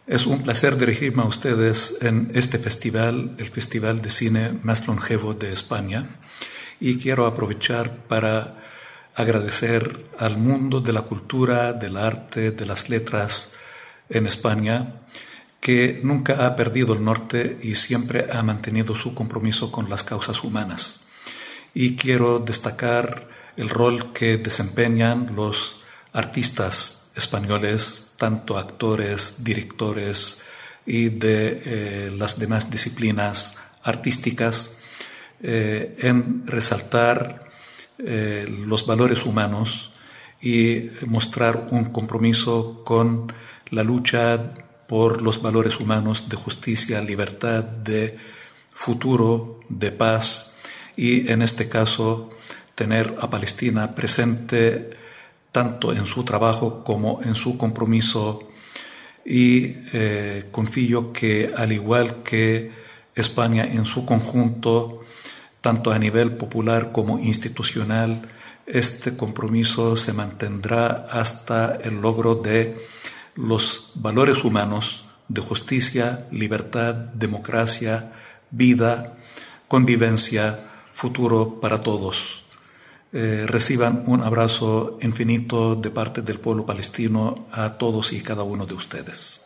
Es un placer dirigirme a ustedes en este festival, el festival de cine más longevo de España, y quiero aprovechar para agradecer al mundo de la cultura, del arte, de las letras en España, que nunca ha perdido el norte y siempre ha mantenido su compromiso con las causas humanas. Y quiero destacar el rol que desempeñan los artistas españoles, tanto actores, directores y de las demás disciplinas artísticas, en resaltar los valores humanos y mostrar un compromiso con la lucha por los valores humanos de justicia, libertad, de futuro, de paz, y en este caso tener a Palestina presente tanto en su trabajo como en su compromiso, y confío que, al igual que España en su conjunto, tanto a nivel popular como institucional, este compromiso se mantendrá hasta el logro de los valores humanos de justicia, libertad, democracia, vida, convivencia, futuro para todos. Reciban un abrazo infinito de parte del pueblo palestino a todos y cada uno de ustedes.